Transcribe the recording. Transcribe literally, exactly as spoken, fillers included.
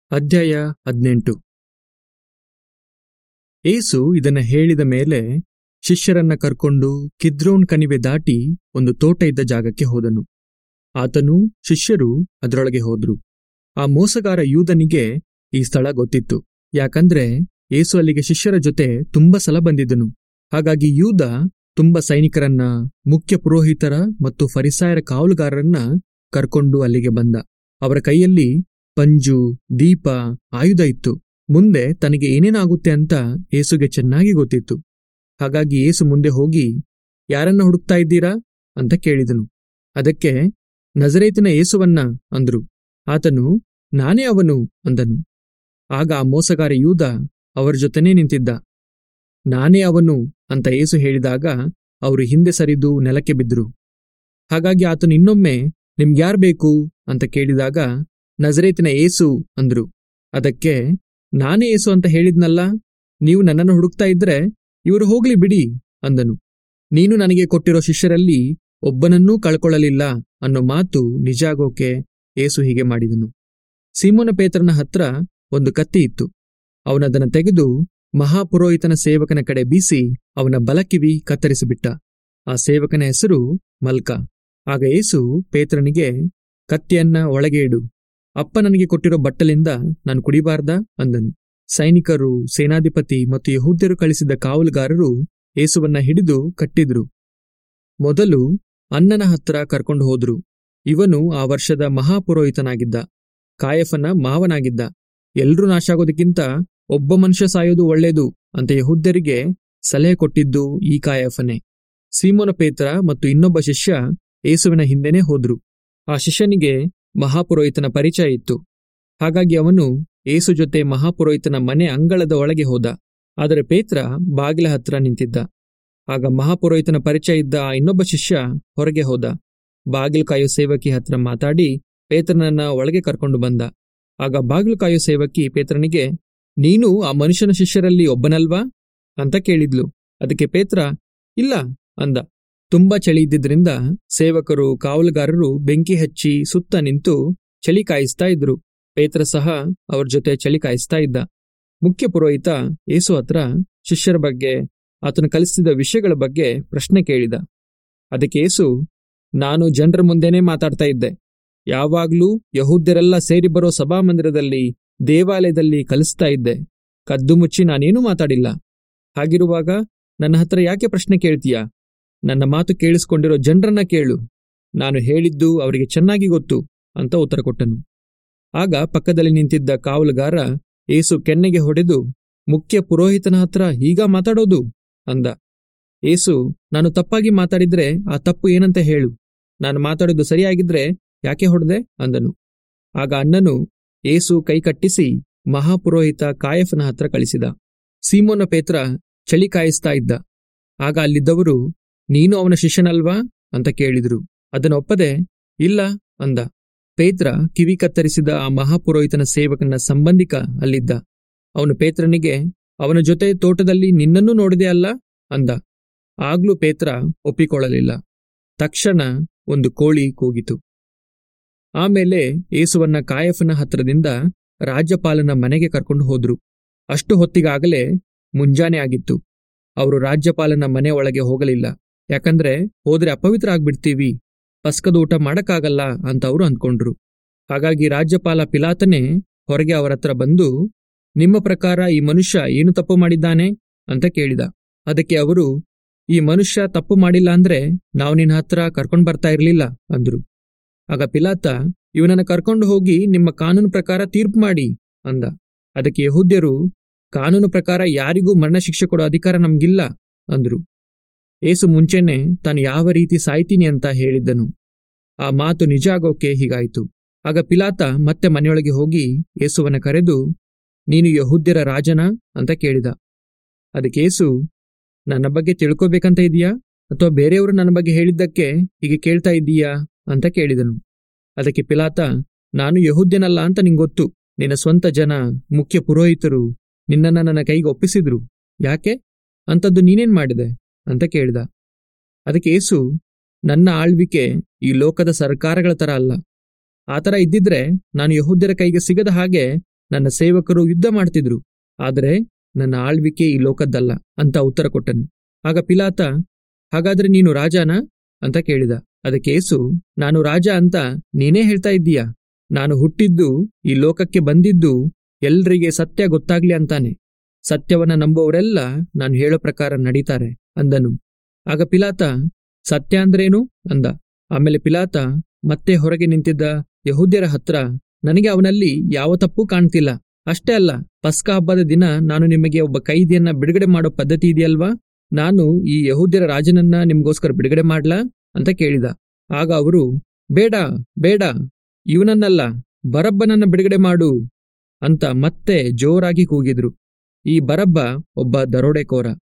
ಅಧ್ಯಾಯ ಹದಿನೆಂಟು. ಏಸು ಇದನ್ನ ಹೇಳಿದ ಮೇಲೆ ಶಿಷ್ಯರನ್ನ ಕರ್ಕೊಂಡು ಕಿದ್ರೋನ್ ಕಣಿವೆ ದಾಟಿ ಒಂದು ತೋಟ ಇದ್ದ ಜಾಗಕ್ಕೆ ಹೋದನು. ಆತನೂ ಶಿಷ್ಯರು ಅದರೊಳಗೆ ಹೋದ್ರು. ಆ ಮೋಸಗಾರ ಯೂದನಿಗೆ ಈ ಸ್ಥಳ ಗೊತ್ತಿತ್ತು, ಯಾಕಂದ್ರೆ ಏಸು ಅಲ್ಲಿಗೆ ಶಿಷ್ಯರ ಜೊತೆ ತುಂಬಾ ಸಲ ಬಂದಿದ್ದನು. ಹಾಗಾಗಿ ಯೂದ ತುಂಬಾ ಸೈನಿಕರನ್ನ, ಮುಖ್ಯ ಪುರೋಹಿತರ ಮತ್ತು ಫರಿಸಾಯರ ಕಾವಲುಗಾರರನ್ನ ಕರ್ಕೊಂಡು ಅಲ್ಲಿಗೆ ಬಂದ. ಅವರ ಕೈಯಲ್ಲಿ ಪಂಜು, ದೀಪ, ಆಯುಧ ಇತ್ತು. ಮುಂದೆ ತನಗೆ ಏನೇನಾಗುತ್ತೆ ಅಂತ ಏಸುಗೆ ಚೆನ್ನಾಗಿ ಗೊತ್ತಿತ್ತು. ಹಾಗಾಗಿ ಏಸು ಮುಂದೆ ಹೋಗಿ, ಯಾರನ್ನ ಹುಡುಕ್ತಾ ಇದ್ದೀರಾ ಅಂತ ಕೇಳಿದನು. ಅದಕ್ಕೆ ನಜರೇತಿನ ಏಸುವನ್ನ ಅಂದ್ರು. ಆತನು, ನಾನೇ ಅವನು ಅಂದನು. ಆಗ ಆ ಮೋಸಗಾರ ಯೂದ ಅವರ ಜೊತೆನೇ ನಿಂತಿದ್ದ. ನಾನೇ ಅವನು ಅಂತ ಏಸು ಹೇಳಿದಾಗ ಅವರು ಹಿಂದೆ ಸರಿದು ನೆಲಕ್ಕೆ ಬಿದ್ರು. ಹಾಗಾಗಿ ಆತನು ಇನ್ನೊಮ್ಮೆ, ನಿಮ್ಗ್ಯಾರ್ ಬೇಕು ಅಂತ ಕೇಳಿದಾಗ ನಜರೇತಿನ ಏಸು ಅಂದ್ರು. ಅದಕ್ಕೆ, ನಾನೇ ಏಸು ಅಂತ ಹೇಳಿದ್ನಲ್ಲ, ನೀವು ನನ್ನನ್ನು ಹುಡುಕ್ತಾ ಇದ್ರೆ ಇವರು ಹೋಗ್ಲಿ ಬಿಡಿ ಅಂದನು. ನೀನು ನನಗೆ ಕೊಟ್ಟಿರೋ ಶಿಷ್ಯರಲ್ಲಿ ಒಬ್ಬನನ್ನೂ ಕಳ್ಕೊಳ್ಳಲಿಲ್ಲ ಅನ್ನೋ ಮಾತು ನಿಜ ಆಗೋಕೆ ಏಸು ಹೀಗೆ ಮಾಡಿದನು. ಸೀಮೋನ ಪೇತ್ರನ ಹತ್ರ ಒಂದು ಕತ್ತಿ ಇತ್ತು. ಅವನದನ್ನು ತೆಗೆದು ಮಹಾಪುರೋಹಿತನ ಸೇವಕನ ಕಡೆ ಬೀಸಿ ಅವನ ಬಲಕಿವಿ ಕತ್ತರಿಸಿಬಿಟ್ಟ. ಆ ಸೇವಕನ ಹೆಸರು ಮಲ್ಕ. ಆಗ ಏಸು ಪೇತ್ರನಿಗೆ, ಕತ್ತಿಯನ್ನ ಒಳಗೆ ಇಡು, ಅಪ್ಪ ನನಗೆ ಕೊಟ್ಟಿರೋ ಬಟ್ಟಲಿಂದ ನಾನು ಕುಡಿಬಾರ್ದಾ ಅಂದನು. ಸೈನಿಕರು, ಸೇನಾಧಿಪತಿ ಮತ್ತು ಯಹೂದ್ಯರು ಕಳಿಸಿದ್ದ ಕಾವಲುಗಾರರು ಏಸುವನ್ನ ಹಿಡಿದು ಕಟ್ಟಿದ್ರು. ಮೊದಲು ಅನ್ನನ ಹತ್ರ ಕರ್ಕೊಂಡು ಹೋದ್ರು. ಇವನು ಆ ವರ್ಷದ ಮಹಾಪುರೋಹಿತನಾಗಿದ್ದ, ಕಾಯಫನ ಮಾವನಾಗಿದ್ದ. ಎಲ್ರೂ ನಾಶ ಆಗೋದಕ್ಕಿಂತ ಒಬ್ಬ ಮನುಷ್ಯ ಸಾಯೋದು ಒಳ್ಳೇದು ಅಂತ ಯಹೂದ್ಯರಿಗೆ ಸಲಹೆ ಕೊಟ್ಟಿದ್ದು ಈ ಕಾಯಫನೇ. ಸೀಮೋನ ಪೇತ್ರ ಮತ್ತು ಇನ್ನೊಬ್ಬ ಶಿಷ್ಯ ಏಸುವಿನ ಹಿಂದೆನೇ ಹೋದ್ರು. ಆ ಶಿಷ್ಯನಿಗೆ ಮಹಾಪುರೋಹಿತನ ಪರಿಚಯ ಇತ್ತು. ಹಾಗಾಗಿ ಅವನು ಏಸು ಜೊತೆ ಮಹಾಪುರೋಹಿತನ ಮನೆ ಅಂಗಳದ ಒಳಗೆ ಹೋದ. ಆದರೆ ಪೇತ್ರ ಬಾಗಿಲ ಹತ್ರ ನಿಂತಿದ್ದ. ಆಗ ಮಹಾಪುರೋಹಿತನ ಪರಿಚಯ ಇದ್ದ ಆ ಇನ್ನೊಬ್ಬ ಶಿಷ್ಯ ಹೊರಗೆ ಹೋದ. ಬಾಗಿಲು ಕಾಯೋ ಸೇವಕಿ ಹತ್ರ ಮಾತಾಡಿ ಪೇತ್ರನನ್ನ ಒಳಗೆ ಕರ್ಕೊಂಡು ಬಂದ. ಆಗ ಬಾಗಿಲು ಕಾಯೋ ಸೇವಕಿ ಪೇತ್ರನಿಗೆ, ನೀನು ಆ ಮನುಷ್ಯನ ಶಿಷ್ಯರಲ್ಲಿ ಒಬ್ಬನಲ್ವಾ ಅಂತ ಕೇಳಿದ್ಲು. ಅದಕ್ಕೆ ಪೇತ್ರ, ಇಲ್ಲ ಅಂದ. ತುಂಬಾ ಚಳಿ ಇದ್ದಿದ್ರಿಂದ ಸೇವಕರು, ಕಾವಲುಗಾರರು ಬೆಂಕಿ ಹಚ್ಚಿ ಸುತ್ತ ನಿಂತು ಚಳಿ ಕಾಯಿಸ್ತಾ ಇದ್ರು. ಪೇತ್ರ ಸಹ ಅವ್ರ ಜೊತೆ ಚಳಿ ಕಾಯಿಸ್ತಾ ಇದ್ದ. ಮುಖ್ಯ ಪುರೋಹಿತ ಏಸು ಹತ್ರ ಶಿಷ್ಯರ ಬಗ್ಗೆ, ಆತನು ಕಲಿಸಿದ ವಿಷಯಗಳ ಬಗ್ಗೆ ಪ್ರಶ್ನೆ ಕೇಳಿದ. ಅದಕ್ಕೆ ಏಸು, ನಾನು ಜನರ ಮುಂದೆನೇ ಮಾತಾಡ್ತಾ ಇದ್ದೆ. ಯಾವಾಗ್ಲೂ ಯಹೂದ್ಯರೆಲ್ಲ ಸೇರಿ ಬರೋ ಸಭಾಮಂದಿರದಲ್ಲಿ, ದೇವಾಲಯದಲ್ಲಿ ಕಲಿಸ್ತಾ ಇದ್ದೆ. ಕದ್ದು ಮುಚ್ಚಿ ನಾನೇನೂ ಮಾತಾಡಿಲ್ಲ. ಹಾಗಿರುವಾಗ ನನ್ನ ಹತ್ರ ಯಾಕೆ ಪ್ರಶ್ನೆ ಕೇಳ್ತೀಯಾ? ನನ್ನ ಮಾತು ಕೇಳಿಸ್ಕೊಂಡಿರೋ ಜನರನ್ನ ಕೇಳು. ನಾನು ಹೇಳಿದ್ದು ಅವರಿಗೆ ಚೆನ್ನಾಗಿ ಗೊತ್ತು ಅಂತ ಉತ್ತರ ಕೊಟ್ಟನು. ಆಗ ಪಕ್ಕದಲ್ಲಿ ನಿಂತಿದ್ದ ಕಾವಲುಗಾರ ಏಸು ಕೆನ್ನೆಗೆ ಹೊಡೆದು, ಮುಖ್ಯ ಪುರೋಹಿತನ ಹತ್ರ ಹೀಗ ಮಾತಾಡೋದು ಅಂದ. ಏಸು, ನಾನು ತಪ್ಪಾಗಿ ಮಾತಾಡಿದ್ರೆ ಆ ತಪ್ಪು ಏನಂತ ಹೇಳು. ನಾನು ಮಾತಾಡೋದು ಸರಿಯಾಗಿದ್ರೆ ಯಾಕೆ ಹೊಡೆದೆ ಅಂದನು. ಆಗ ಅಣ್ಣನು ಏಸು ಕೈ ಕಟ್ಟಿಸಿ ಮಹಾಪುರೋಹಿತ ಕಾಯಫನ ಹತ್ರ ಕಳಿಸಿದ. ಸೀಮೋನ ಪೇತ್ರ ಚಳಿ ಕಾಯಿಸ್ತಾ ಇದ್ದ. ಆಗ ಅಲ್ಲಿದ್ದವರು, ನೀನು ಅವನ ಶಿಷ್ಯನಲ್ವಾ ಅಂತ ಕೇಳಿದ್ರು. ಅದನ್ನೊಪ್ಪದೆ, ಇಲ್ಲ ಅಂದ. ಪೇತ್ರ ಕಿವಿ ಕತ್ತರಿಸಿದ ಆ ಮಹಾಪುರೋಹಿತನ ಸೇವಕನ ಸಂಬಂಧಿಕ ಅಲ್ಲಿದ್ದ. ಅವನು ಪೇತ್ರನಿಗೆ, ಅವನ ಜೊತೆ ತೋಟದಲ್ಲಿ ನಿನ್ನನ್ನೂ ನೋಡಿದೆ ಅಲ್ಲ ಅಂದ. ಆಗ್ಲೂ ಪೇತ್ರ ಒಪ್ಪಿಕೊಳ್ಳಲಿಲ್ಲ. ತಕ್ಷಣ ಒಂದು ಕೋಳಿ ಕೂಗಿತು. ಆಮೇಲೆ ಏಸುವನ್ನ ಕಾಯಫನ ಹತ್ರದಿಂದ ರಾಜ್ಯಪಾಲನ ಮನೆಗೆ ಕರ್ಕೊಂಡು ಹೋದ್ರು. ಅಷ್ಟು ಹೊತ್ತಿಗಾಗಲೇ ಮುಂಜಾನೆ ಆಗಿತ್ತು. ಅವರು ರಾಜ್ಯಪಾಲನ ಮನೆ ಒಳಗೆ ಹೋಗಲಿಲ್ಲ. ಯಾಕಂದ್ರೆ ಹೋದ್ರೆ ಅಪವಿತ್ರ ಆಗ್ಬಿಡ್ತೀವಿ, ಪಸ್ಕದ ಊಟ ಮಾಡಕ್ಕಾಗಲ್ಲ ಅಂತ ಅವರು ಅಂದ್ಕೊಂಡ್ರು. ಹಾಗಾಗಿ ರಾಜ್ಯಪಾಲ ಪಿಲಾತನೇ ಹೊರಗೆ ಅವರ ಹತ್ರ ಬಂದು, ನಿಮ್ಮ ಪ್ರಕಾರ ಈ ಮನುಷ್ಯ ಏನು ತಪ್ಪು ಮಾಡಿದ್ದಾನೆ ಅಂತ ಕೇಳಿದ. ಅದಕ್ಕೆ ಅವರು, ಈ ಮನುಷ್ಯ ತಪ್ಪು ಮಾಡಿಲ್ಲ ಅಂದ್ರೆ ನಾವು ನಿನ್ನ ಹತ್ರ ಕರ್ಕೊಂಡು ಬರ್ತಾ ಇರ್ಲಿಲ್ಲ ಅಂದ್ರು. ಆಗ ಪಿಲಾತ, ಇವನನ್ನ ಕರ್ಕೊಂಡು ಹೋಗಿ ನಿಮ್ಮ ಕಾನೂನು ಪ್ರಕಾರ ತೀರ್ಪು ಮಾಡಿ ಅಂದ. ಅದಕ್ಕೆ ಯಹೂದ್ಯರು, ಕಾನೂನು ಪ್ರಕಾರ ಯಾರಿಗೂ ಮರಣ ಶಿಕ್ಷೆ ಕೊಡೋ ಅಧಿಕಾರ ನಮ್ಗಿಲ್ಲ ಅಂದ್ರು. ಏಸು ಮುಂಚೆನೆ ತಾನು ಯಾವ ರೀತಿ ಸಾಯ್ತೀನಿ ಅಂತ ಹೇಳಿದ್ದನು. ಆ ಮಾತು ನಿಜ ಆಗೋಕೆ ಹೀಗಾಯ್ತು. ಆಗ ಪಿಲಾತ ಮತ್ತೆ ಮನೆಯೊಳಗೆ ಹೋಗಿ ಏಸುವನ್ನ ಕರೆದು, ನೀನು ಯಹೂದ್ಯರ ರಾಜನ ಅಂತ ಕೇಳಿದ. ಅದಕ್ಕೆ ಏಸು, ನನ್ನ ಬಗ್ಗೆ ತಿಳ್ಕೋಬೇಕಂತ ಇದೀಯಾ ಅಥವಾ ಬೇರೆಯವರು ನನ್ನ ಬಗ್ಗೆ ಹೇಳಿದ್ದಕ್ಕೆ ಹೀಗೆ ಕೇಳ್ತಾ ಇದ್ದೀಯಾ ಅಂತ ಕೇಳಿದನು. ಅದಕ್ಕೆ ಪಿಲಾತ, ನಾನು ಯಹೂದ್ಯನಲ್ಲ ಅಂತ ನಿಂಗೊತ್ತು. ನಿನ್ನ ಸ್ವಂತ ಜನ, ಮುಖ್ಯ ಪುರೋಹಿತರು ನಿನ್ನನ್ನ ನನ್ನ ಕೈಗೆ ಒಪ್ಪಿಸಿದ್ರು. ಯಾಕೆ? ಅಂಥದ್ದು ನೀನೇನ್ ಮಾಡಿದೆ ಅಂತ ಕೇಳಿದ. ಅದಕ್ಕೆ ಏಸು, ನನ್ನ ಆಳ್ವಿಕೆ ಈ ಲೋಕದ ಸರ್ಕಾರಗಳ ತರ ಅಲ್ಲ. ಆ ಥರ ಇದ್ದಿದ್ರೆ ನಾನು ಯಹೂದ್ಯರ ಕೈಗೆ ಸಿಗದ ಹಾಗೆ ನನ್ನ ಸೇವಕರು ಯುದ್ಧ ಮಾಡ್ತಿದ್ರು, ಆದರೆ ನನ್ನ ಆಳ್ವಿಕೆ ಈ ಲೋಕದ್ದಲ್ಲ ಅಂತ ಉತ್ತರ ಕೊಟ್ಟನು. ಆಗ ಪಿಲಾತ, ಹಾಗಾದ್ರೆ ನೀನು ರಾಜಾನ ಅಂತ ಕೇಳಿದ. ಅದಕ್ಕೆ ಯೇಸು, ನಾನು ರಾಜ ಅಂತ ನೀನೇ ಹೇಳ್ತಾ ಇದ್ದೀಯಾ? ನಾನು ಹುಟ್ಟಿದ್ದು, ಈ ಲೋಕಕ್ಕೆ ಬಂದಿದ್ದು ಎಲ್ರಿಗೆ ಸತ್ಯ ಗೊತ್ತಾಗ್ಲಿ ಅಂತಾನೆ. ಸತ್ಯವನ್ನ ನಂಬುವವರೆಲ್ಲ ನಾನು ಹೇಳೋ ಪ್ರಕಾರ ನಡೀತಾರೆ ಅಂದನು. ಆಗ ಪಿಲಾತ, ಸತ್ಯ ಅಂದ್ರೇನು ಅಂದ. ಆಮೇಲೆ ಪಿಲಾತ ಮತ್ತೆ ಹೊರಗೆ ನಿಂತಿದ್ದ ಯಹೂದ್ಯರ ಹತ್ರ, ನನಗೆ ಅವನಲ್ಲಿ ಯಾವ ತಪ್ಪೂ ಕಾಣ್ತಿಲ್ಲ. ಅಷ್ಟೇ ಅಲ್ಲ, ಪಸ್ಕ ಹಬ್ಬದ ದಿನ ನಾನು ನಿಮಗೆ ಒಬ್ಬ ಕೈದಿಯನ್ನ ಬಿಡುಗಡೆ ಮಾಡೋ ಪದ್ಧತಿ ಇದೆಯಲ್ವಾ? ನಾನು ಈ ಯಹೂದ್ಯರ ರಾಜನನ್ನ ನಿಮ್ಗೋಸ್ಕರ ಬಿಡುಗಡೆ ಮಾಡ್ಲಾ ಅಂತ ಕೇಳಿದ. ಆಗ ಅವರು, ಬೇಡ ಬೇಡ, ಇವನನ್ನಲ್ಲ, ಬರಬ್ಬನನ್ನ ಬಿಡುಗಡೆ ಮಾಡು ಅಂತ ಮತ್ತೆ ಜೋರಾಗಿ ಕೂಗಿದ್ರು. ಈ ಬರಬ್ಬ ಒಬ್ಬ ದರೋಡೆಕೋರ.